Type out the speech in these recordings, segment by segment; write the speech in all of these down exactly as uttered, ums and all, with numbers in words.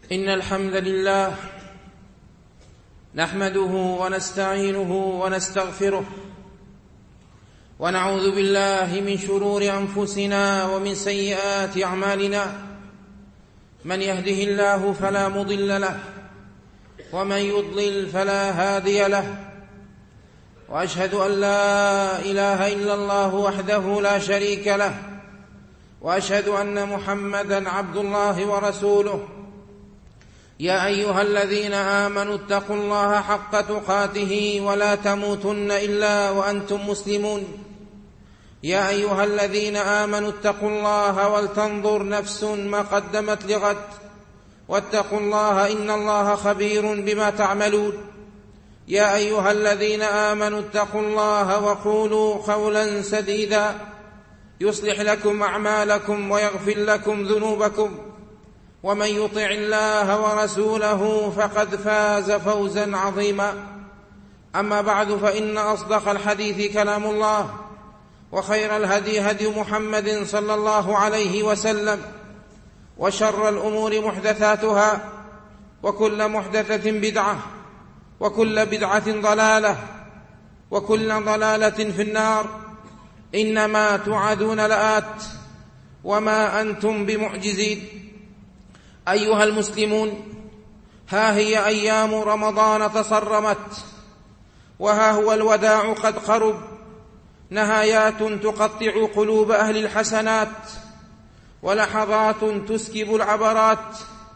إن الحمد لله نحمده ونستعينه ونستغفره ونعوذ بالله من شرور أنفسنا ومن سيئات أعمالنا. من يهده الله فلا مضل له ومن يضلل فلا هادي له، وأشهد أن لا إله إلا الله وحده لا شريك له، وأشهد أن محمدًا عبد الله ورسوله. يا أيها الذين آمنوا اتقوا الله حق تقاته ولا تموتن إلا وأنتم مسلمون. يا أيها الذين آمنوا اتقوا الله ولتنظر نفس ما قدمت لغد، واتقوا الله إن الله خبير بما تعملون. يا أيها الذين آمنوا اتقوا الله وقولوا قولا سديدا يصلح لكم أعمالكم ويغفر لكم ذنوبكم، ومن يطع الله ورسوله فقد فاز فوزا عظيما. أما بعد، فإن أصدق الحديث كلام الله، وخير الهدي هدي محمد صلى الله عليه وسلم، وشر الأمور محدثاتها، وكل محدثة بدعة، وكل بدعة ضلالة، وكل ضلالة في النار. إنما توعدون لآت وما أنتم بمعجزين. أيها المسلمون، ها هي أيام رمضان تصرمت، وها هو الوداع قد قرب. نهايات تقطع قلوب أهل الحسنات، ولحظات تسكب العبرات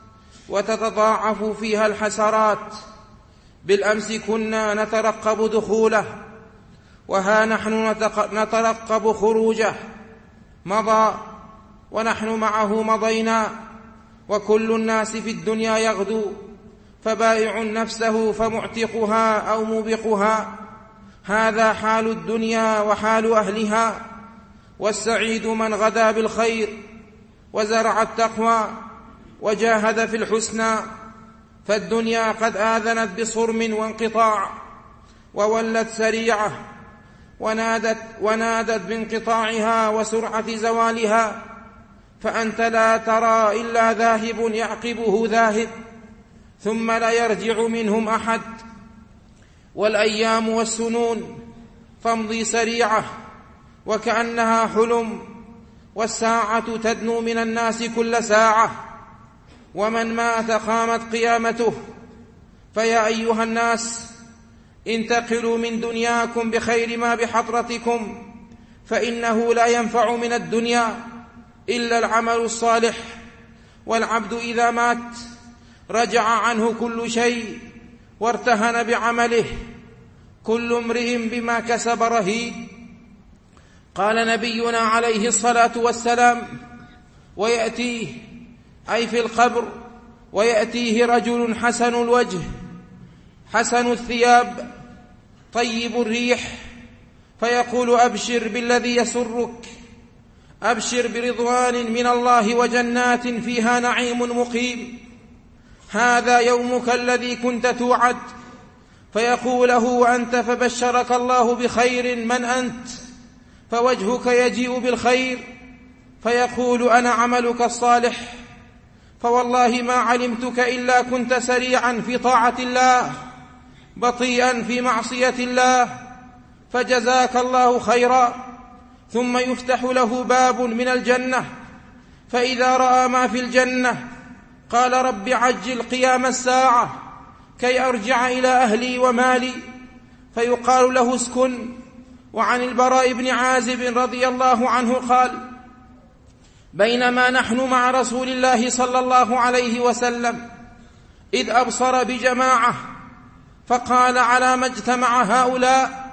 وتتضاعف فيها الحسرات. بالأمس كنا نترقب دخوله، وها نحن نترقب خروجه. مضى ونحن معه مضينا، وكل الناس في الدنيا يغدو، فبائع نفسه فمعتقها أو موبقها. هذا حال الدنيا وحال أهلها. والسعيد من غدا بالخير وزرع التقوى وجاهد في الحسنى. فالدنيا قد آذنت بصرم وانقطاع، وولت سريعة، ونادت, ونادت بانقطاعها وسرعة زوالها. فأنت لا ترى إلا ذاهب يعقبه ذاهب، ثم لا يرجع منهم أحد. والأيام والسنون تمضي سريعة وكأنها حلم، والساعة تدنو من الناس كل ساعة. ومن مات قامت قيامته. فيا أيها الناس، انتقلوا من دنياكم بخير ما بحضرتكم، فإنه لا ينفع من الدنيا إلا العمل الصالح. والعبد إذا مات رجع عنه كل شيء وارتهن بعمله. كل امرئ بما كسب رهين. قال نبينا عليه الصلاة والسلام: ويأتيه، أي في القبر، ويأتيه رجل حسن الوجه حسن الثياب طيب الريح، فيقول: أبشر بالذي يسرك، أبشر برضوان من الله وجنات فيها نعيم مقيم، هذا يومك الذي كنت توعد. فيقول له: وأنت؟ فبشرك الله بخير، من أنت؟ فوجهك يجيء بالخير. فيقول: أنا عملك الصالح، فوالله ما علمتك إلا كنت سريعا في طاعة الله بطيئا في معصية الله، فجزاك الله خيرا. ثم يفتح له باب من الجنة، فإذا رأى ما في الجنة قال: رب عجل قيام الساعة كي أرجع إلى أهلي ومالي. فيقال له: اسكن. وعن البراء بن عازب رضي الله عنه قال: بينما نحن مع رسول الله صلى الله عليه وسلم إذ أبصر بجماعة، فقال: على ما اجتمع هؤلاء؟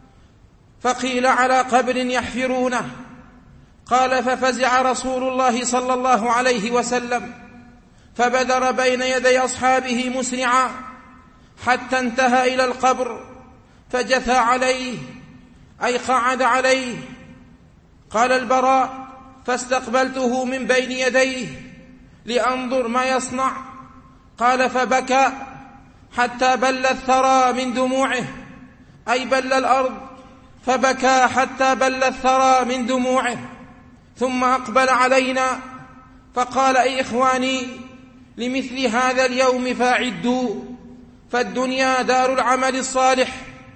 فقيل: على قبر يحفرونه. قال: ففزع رسول الله صلى الله عليه وسلم، فبدر بين يدي أصحابه مسرعا حتى انتهى إلى القبر، فجثى عليه، أي قعد عليه. قال البراء: فاستقبلته من بين يديه لأنظر ما يصنع. قال: فبكى حتى بل الثرى من دموعه، أي بل الأرض، فبكى حتى بل الثرى من دموعه. ثم أقبل علينا فقال: أي إخواني، لمثل هذا اليوم فاعدوا، فالدنيا دار العمل الصالح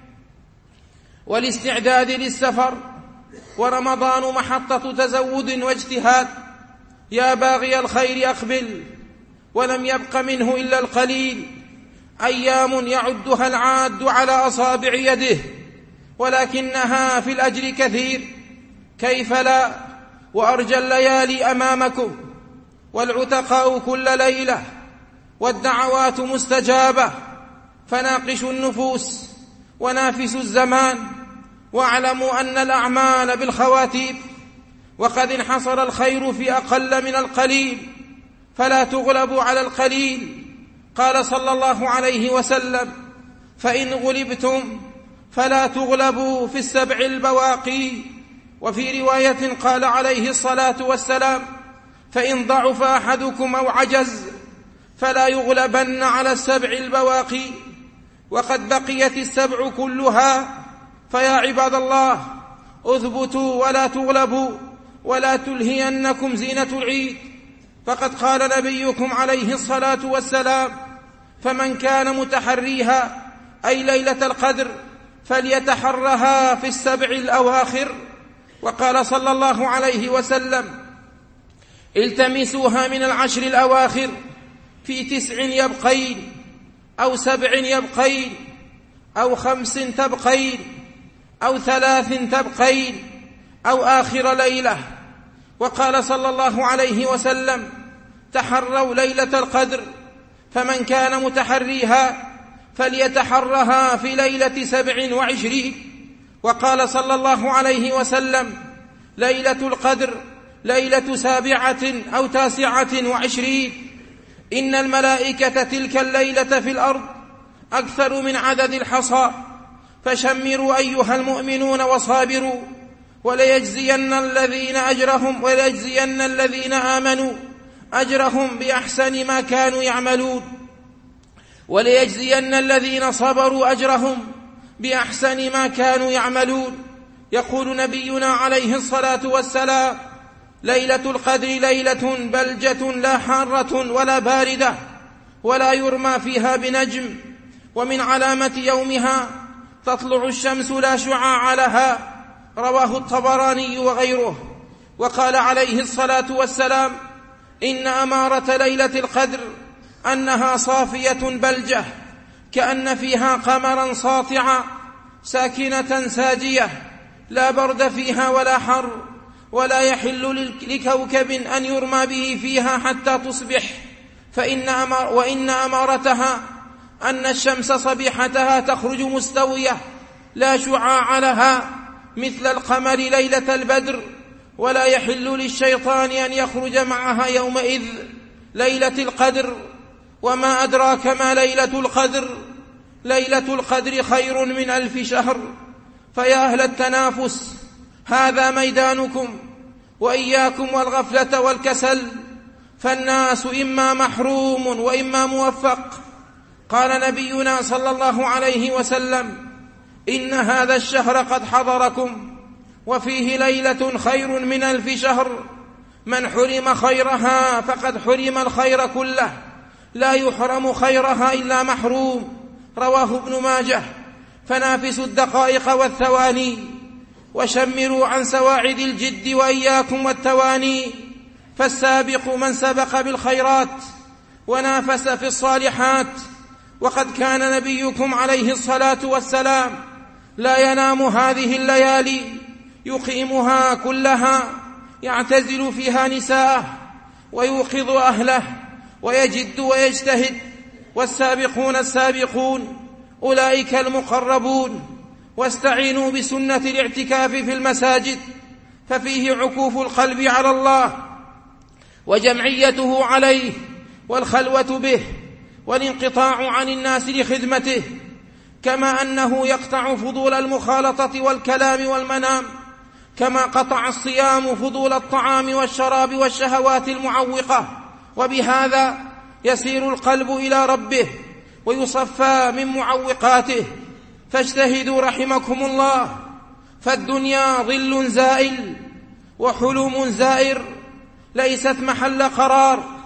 والاستعداد للسفر، ورمضان محطة تزود واجتهاد. يا باغي الخير أقبل، ولم يبق منه إلا القليل، أيام يعدها العاد على أصابع يده، ولكنها في الأجر كثير. كيف لا، وأرجى الليالي أمامكم، والعتقاء كل ليلة، والدعوات مستجابة، فناقشوا النفوس ونافسوا الزمان، واعلموا أن الأعمال بالخواتيم، وقد انحصر الخير في أقل من القليل، فلا تغلبوا على القليل. قال صلى الله عليه وسلم: فإن غلبتم فلا تغلبوا في السبع البواقي. وفي رواية قال عليه الصلاة والسلام: فإن ضعف أحدكم أو عجز فلا يغلبن على السبع البواقي. وقد بقيت السبع كلها، فيا عباد الله اثبتوا ولا تغلبوا، ولا تلهينكم زينة العيد، فقد قال نبيكم عليه الصلاة والسلام: فمن كان متحريها أي ليلة القدر فليتحرها في السبع الأواخر. وقال صلى الله عليه وسلم: التمسوها من العشر الأواخر في تسع يبقين، أو سبع يبقين، أو خمس تبقين، أو ثلاث تبقين، أو آخر ليلة. وقال صلى الله عليه وسلم: تحروا ليلة القدر، فمن كان متحريها فليتحرها في ليلة سبع وعشرين. وقال صلى الله عليه وسلم: ليلة القدر ليلة سابعة أو تاسعة وعشرين. إن الملائكة تلك الليلة في الأرض أكثر من عدد الحصى، فشمروا أيها المؤمنون وصابروا، وليجزين الذين أجرهم وليجزين الذين آمنوا أجرهم بأحسن ما كانوا يعملون، وليجزين الذين صبروا أجرهم بأحسن ما كانوا يعملون. يقول نبينا عليه الصلاة والسلام: ليلة القدر ليلة بلجة لا حارة ولا باردة، ولا يرمى فيها بنجم. ومن علامة يومها تطلع الشمس لا شعاع لها، رواه الطبراني وغيره. وقال عليه الصلاة والسلام: إن أمارة ليلة القدر أنها صافية بلجة، كأن فيها قمرا ساطعا، ساكنة ساجية، لا برد فيها ولا حر، ولا يحل لكوكب أن يرمى به فيها حتى تصبح. فإن أمار وإن أمارتها أن الشمس صبيحتها تخرج مستوية لا شعاع لها مثل القمر ليلة البدر، ولا يحل للشيطان أن يخرج معها يومئذ ليلة القدر. وما أدراك ما ليلة القدر؟ ليلة القدر خير من ألف شهر. فيا أهل التنافس، هذا ميدانكم، وإياكم والغفلة والكسل، فالناس إما محروم وإما موفق. قال نبينا صلى الله عليه وسلم: إن هذا الشهر قد حضركم، وفيه ليلة خير من ألف شهر، من حرم خيرها فقد حرم الخير كله، لا يحرم خيرها إلا محروم. رواه ابن ماجه. فنافسوا الدقائق والثواني، وشمروا عن سواعد الجد وإياكم والتواني، فالسابق من سبق بالخيرات ونافس في الصالحات. وقد كان نبيكم عليه الصلاة والسلام لا ينام هذه الليالي، يقيمها كلها، يعتزل فيها نساءه ويوقظ أهله، ويجد ويجتهد. والسابقون السابقون أولئك المقربون. واستعينوا بسنة الاعتكاف في المساجد، ففيه عكوف القلب على الله، وجمعيته عليه، والخلوة به، والانقطاع عن الناس لخدمته، كما أنه يقطع فضول المخالطة والكلام والمنام، كما قطع الصيام فضول الطعام والشراب والشهوات المعوقة. وبهذا يسير القلب إلى ربه ويصفى من معوقاته. فاجتهدوا رحمكم الله، فالدنيا ظل زائل وحلم زائر، ليست محل قرار،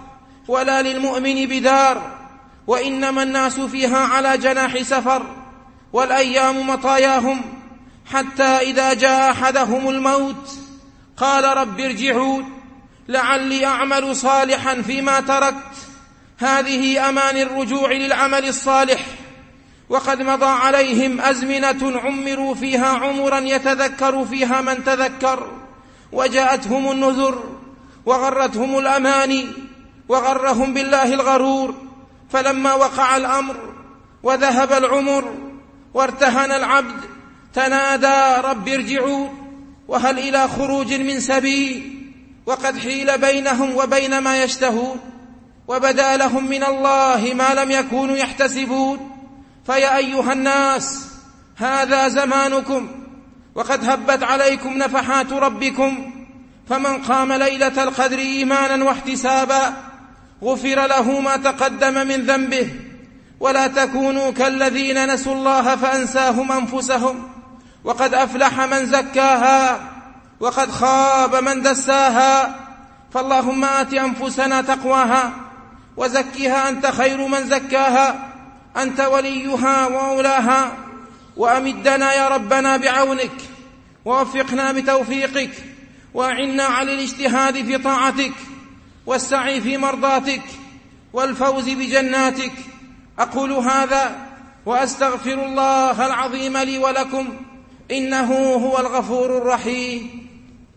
ولا للمؤمن بدار، وإنما الناس فيها على جناح سفر، والأيام مطاياهم، حتى إذا جاء أحدهم الموت قال رب ارجعون لعلي أعمل صالحا فيما تركت. هذه أمان الرجوع للعمل الصالح، وقد مضى عليهم أزمنة عمروا فيها عمرا يتذكر فيها من تذكر، وجاءتهم النذر وغرتهم الأماني وغرهم بالله الغرور، فلما وقع الأمر وذهب العمر وارتهن العبد تنادى رب ارجعون، وهل إلى خروج من سبيل؟ وقد حيل بينهم وبين ما يشتهون، وبدا لهم من الله ما لم يكونوا يحتسبون. فيا أيها الناس، هذا زمانكم، وقد هبت عليكم نفحات ربكم، فمن قام ليلة القدر إيمانا واحتسابا غفر له ما تقدم من ذنبه. ولا تكونوا كالذين نسوا الله فأنساهم أنفسهم، وقد أفلح من زكاها وقد خاب من دساها. فاللهم آت أنفسنا تقواها وزكها أنت خير من زكاها، أنت وليها ومولاها. وأمدنا يا ربنا بعونك، ووفقنا بتوفيقك، وأعنا على الاجتهاد في طاعتك، والسعي في مرضاتك، والفوز بجناتك. أقول هذا وأستغفر الله العظيم لي ولكم، إنه هو الغفور الرحيم.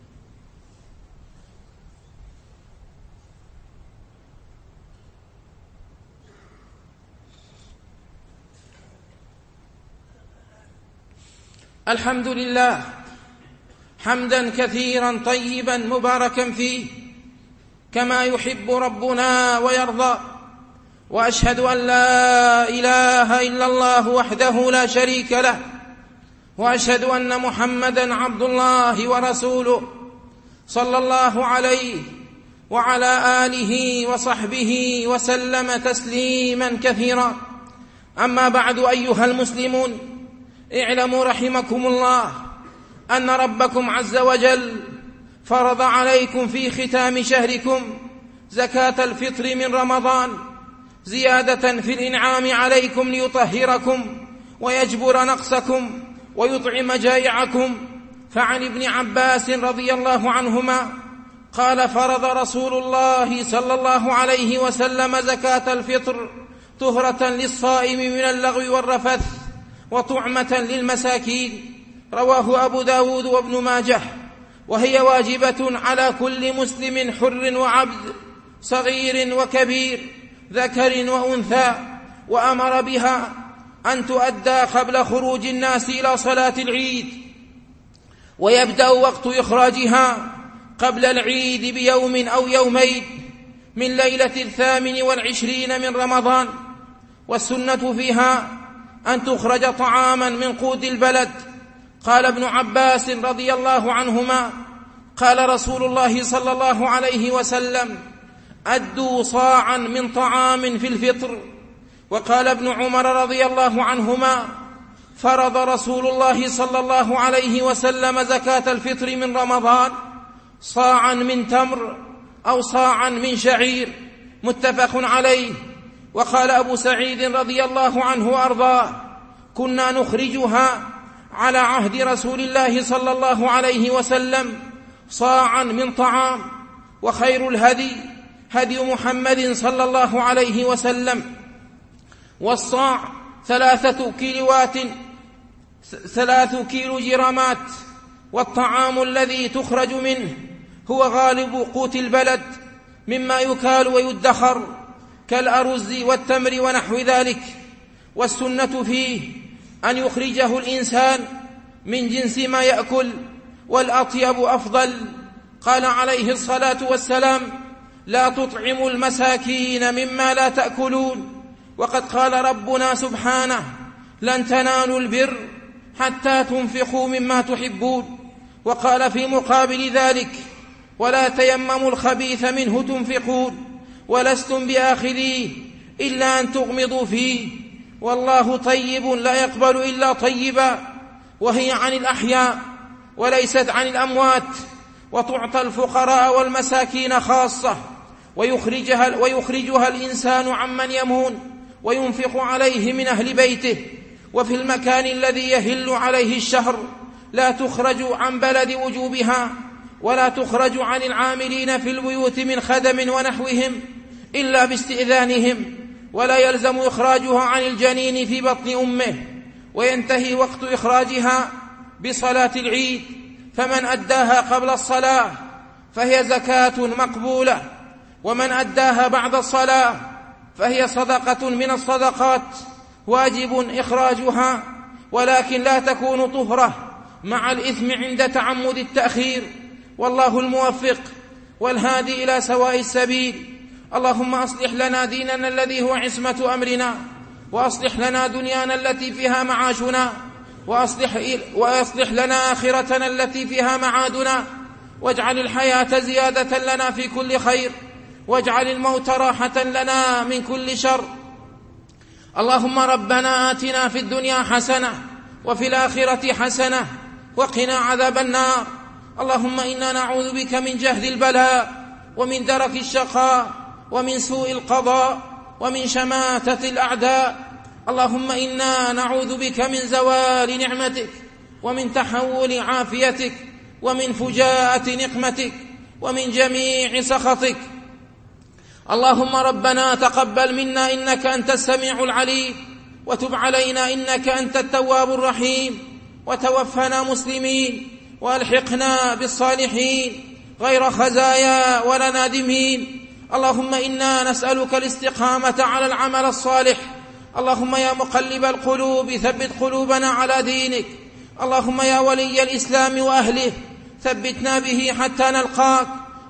الحمد لله حمدا كثيرا طيبا مباركا فيه، كما يحب ربنا ويرضى. وأشهد أن لا إله إلا الله وحده لا شريك له، وأشهد أن محمدا عبد الله ورسوله، صلى الله عليه وعلى آله وصحبه وسلم تسليما كثيرا. أما بعد، أيها المسلمون، اعلموا رحمكم الله أن ربكم عز وجل فرض عليكم في ختام شهركم زكاة الفطر من رمضان، زيادة في الإنعام عليكم ليطهركم ويجبر نقصكم ويطعم جائعكم. فعن ابن عباس رضي الله عنهما قال: فرض رسول الله صلى الله عليه وسلم زكاة الفطر طهرة للصائم من اللغو والرفث، وطعمة للمساكين. رواه أبو داود وابن ماجه، وهي واجبة على كل مسلم حر وعبد، صغير وكبير، ذكر وأنثى، وأمر بها أن تؤدى قبل خروج الناس إلى صلاة العيد، ويبدأ وقت إخراجها قبل العيد بيوم أو يومين من ليلة الثامن والعشرين من رمضان. والسنة فيها أن تخرج طعاما من قوت البلد. قال ابن عباس رضي الله عنهما: قال رسول الله صلى الله عليه وسلم: أدوا صاعا من طعام في الفطر. وقال ابن عمر رضي الله عنهما: فرض رسول الله صلى الله عليه وسلم زكاة الفطر من رمضان صاعا من تمر أو صاعا من شعير، متفق عليه. وقال أبو سعيد رضي الله عنه وأرضاه: كنا نخرجها على عهد رسول الله صلى الله عليه وسلم صاعا من طعام، وخير الهدي هدي محمد صلى الله عليه وسلم. والصاع ثلاثة كيلوات ثلاث كيلو جرامات. والطعام الذي تخرج منه هو غالب قوت البلد مما يكال ويدخر كالأرز والتمر ونحو ذلك. والسنة فيه أن يخرجه الإنسان من جنس ما يأكل، والأطيب أفضل. قال عليه الصلاة والسلام: لا تطعموا المساكين مما لا تأكلون. وقد قال ربنا سبحانه: لن تنالوا البر حتى تنفقوا مما تحبون. وقال في مقابل ذلك: ولا تيمموا الخبيث منه تنفقون ولستم بآخذيه إلا أن تغمضوا فيه، والله طيب لا يقبل إلا طيبا. وهي عن الأحياء وليست عن الأموات، وتعطى الفقراء والمساكين خاصة، ويخرجها, ويخرجها الإنسان عمن يمون وينفق عليه من أهل بيته. وفي المكان الذي يهل عليه الشهر لا تخرج عن بلد وجوبها، ولا تخرج عن العاملين في البيوت من خدم ونحوهم إلا باستئذانهم، ولا يلزم إخراجها عن الجنين في بطن أمه، وينتهي وقت إخراجها بصلاة العيد، فمن أداها قبل الصلاة فهي زكاة مقبولة، ومن أداها بعد الصلاة فهي صدقة من الصدقات واجب إخراجها، ولكن لا تكون طهرة مع الإثم عند تعمد التأخير. والله الموفق والهادي إلى سواء السبيل. اللهم أصلح لنا ديننا الذي هو عصمة أمرنا، وأصلح لنا دنيانا التي فيها معاشنا، وأصلح, وأصلح لنا آخرتنا التي فيها معادنا، واجعل الحياة زيادة لنا في كل خير، واجعل الموت راحة لنا من كل شر. اللهم ربنا آتنا في الدنيا حسنة وفي الآخرة حسنة وقنا عذاب النار. اللهم إنا نعوذ بك من جهد البلاء ومن درك الشقاء ومن سوء القضاء ومن شماتة الأعداء. اللهم إنا نعوذ بك من زوال نعمتك ومن تحول عافيتك ومن فجاءة نقمتك ومن جميع سخطك. اللهم ربنا تقبل منا إنك أنت السميع العليم، وتب علينا إنك أنت التواب الرحيم، وتوفنا مسلمين وألحقنا بالصالحين غير خزايا ولا نادمين. اللهم إنا نسألك الاستقامة على العمل الصالح. اللهم يا مقلب القلوب ثبت قلوبنا على دينك. اللهم يا ولي الإسلام وأهله ثبتنا به حتى نلقاك.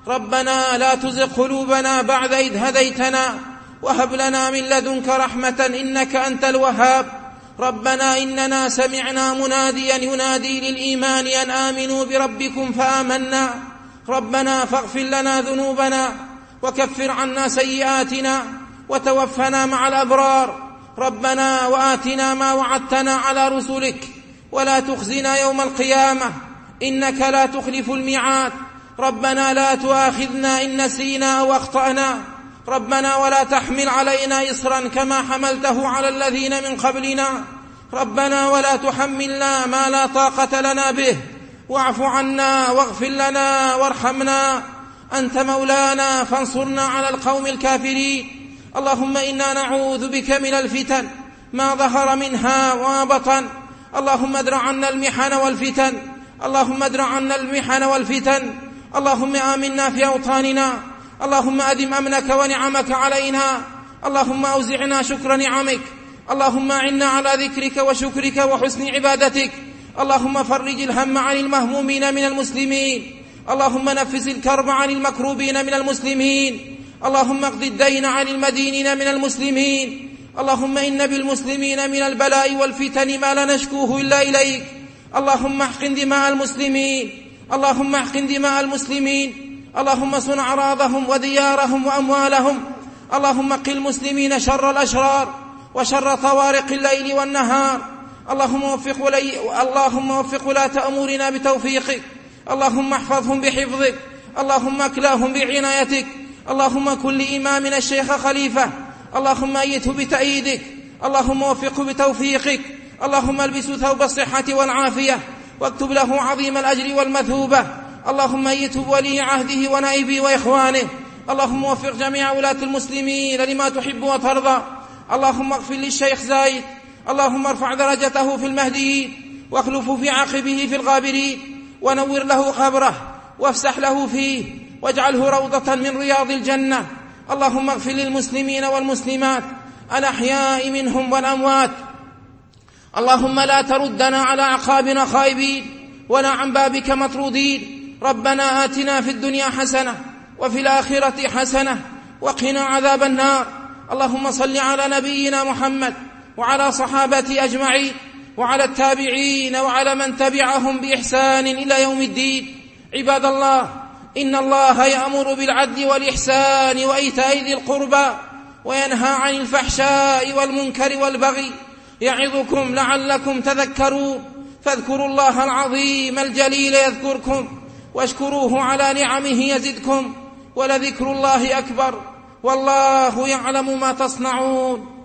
ربنا لا تزغ قلوبنا بعد إذ هديتنا، وهب لنا من لدنك رحمة إنك أنت الوهاب. ربنا إننا سمعنا مناديا ينادي للإيمان أن آمنوا بربكم فآمنا. ربنا فاغفر لنا ذنوبنا وكفر عنا سيئاتنا وتوفنا مع الأبرار. ربنا وآتنا ما وعدتنا على رسلك ولا تخزنا يوم القيامة إنك لا تخلف الميعاد. ربنا لا تؤاخذنا إن نسينا أو أخطأنا. ربنا ولا تحمل علينا إصرا كما حملته على الذين من قبلنا. ربنا ولا تحملنا ما لا طاقة لنا به. واعف عنا واغفر لنا وارحمنا، أنت مولانا فانصرنا على القوم الكافرين. اللهم إنا نعوذ بك من الفتن ما ظهر منها وما بطن. اللهم ادرع عنا المحن والفتن. اللهم ادرع عنا المحن والفتن. اللهم آمنا في أوطاننا. اللهم أدم أمنك ونعمك علينا. اللهم أوزعنا شكر نعمك. اللهم أعنا على ذكرك وشكرك وحسن عبادتك. اللهم فرج الهم عن المهمومين من المسلمين. اللهم نفس الكرب عن المكروبين من المسلمين. اللهم اقض الدين عن المدينين من المسلمين. اللهم إن بالمسلمين من البلاء والفتن ما لا نشكوه إلا إليك. اللهم احقن دماء المسلمين. اللهم احقن دماء المسلمين. اللهم صن أعراضهم وديارهم وأموالهم. اللهم قل المسلمين شر الأشرار وشر طوارق الليل والنهار. اللهم وفق ولي اللهم وفق ولاة أمورنا بتوفيقك. اللهم احفظهم بحفظك. اللهم اكلاهم بعنايتك. اللهم كن لإمامنا الشيخ خليفة. اللهم أيده بتأييدك. اللهم وفقه بتوفيقك. اللهم البسه ثوب الصحة والعافية واكتب له عظيم الأجر والمثوبة. اللهم أيده بولي عهده ونائبه وإخوانه. اللهم وفق جميع ولاة المسلمين لما تحب وترضى. اللهم اغفر للشيخ زايد. اللهم ارفع درجته في المهديين واخلفه في عقبه في الغابرين، ونور له قبره وافسح له فيه واجعله روضة من رياض الجنة. اللهم اغفر للمسلمين والمسلمات الأحياء منهم والأموات. اللهم لا تردنا على أعقابنا خائبين ولا عن بابك مطرودين. ربنا آتنا في الدنيا حسنة وفي الآخرة حسنة وقنا عذاب النار. اللهم صل على نبينا محمد وعلى صحابته أجمعين وعلى التابعين وعلى من تبعهم بإحسان إلى يوم الدين. عباد الله، إن الله يأمر بالعدل والإحسان وإيتاء ذي القربى وينهى عن الفحشاء والمنكر والبغي، يعظكم لعلكم تذكرون. فاذكروا الله العظيم الجليل يذكركم، واشكروه على نعمه يزدكم، ولذكر الله أكبر والله يعلم ما تصنعون.